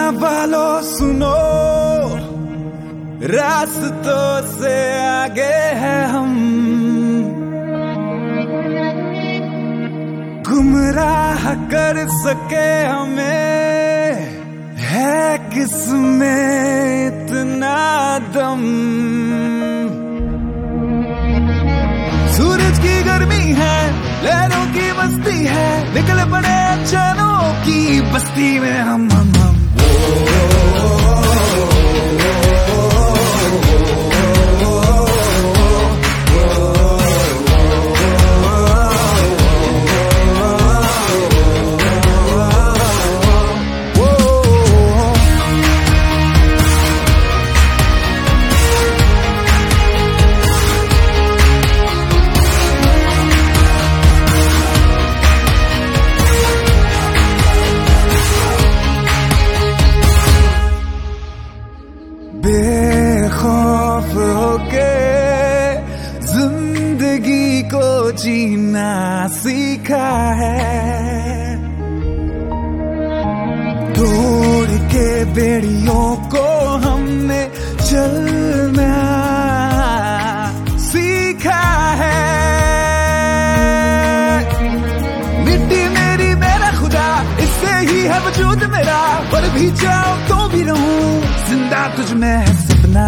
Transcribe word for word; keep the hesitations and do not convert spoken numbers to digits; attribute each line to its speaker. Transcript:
Speaker 1: वालों सुनो, रास्तों से आगे है हम, गुमराह कर सके हमें है किसमें इतना दम। सूरज की गर्मी है, लहरों की मस्ती है, निकल पड़े अचानों की बस्ती में हम हम हम बेखौफ होके जिंदगी को जीना सीखा है, तोड़ के बेड़ियों को हमने चलना सीखा है। मिट्टी मेरी मेरा खुदा, इससे ही है वजूद मेरा, पर भी जाओ तो भी रहूं जिंदा तुझ में है सपना।